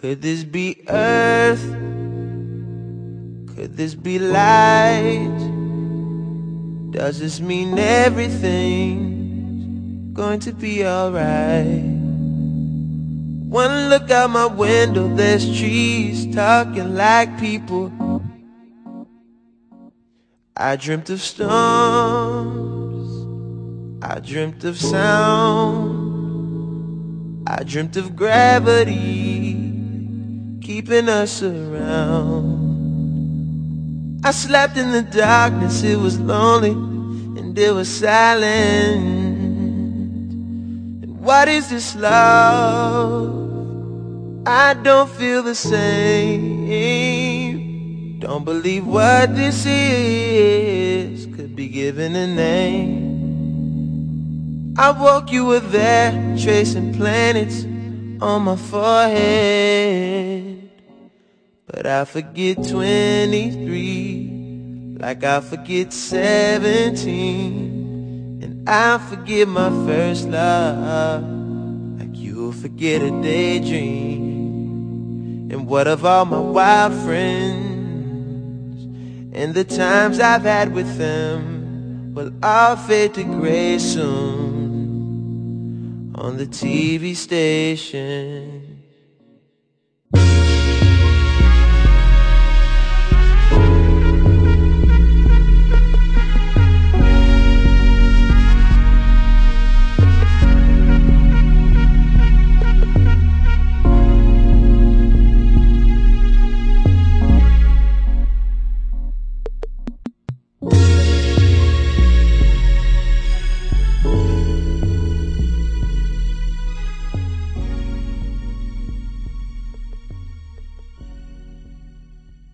Could this be Earth? Could this be light? Does this mean everything's going to be alright? One look out my window, there's trees talking like people. I dreamt of storms, I dreamt of sound, I dreamt of gravity keeping us around. I slept in the darkness, it was lonely and it was silent. And what is this love? I don't feel the same. Don't believe what this is could be given a name. I woke, you were there, tracing planets on my forehead. But I forget 23, like I forget 17. And I forget my first love, like you'll forget a daydream. And what of all my wild friends, and the times I've had with them will all fade to gray soon on the TV station.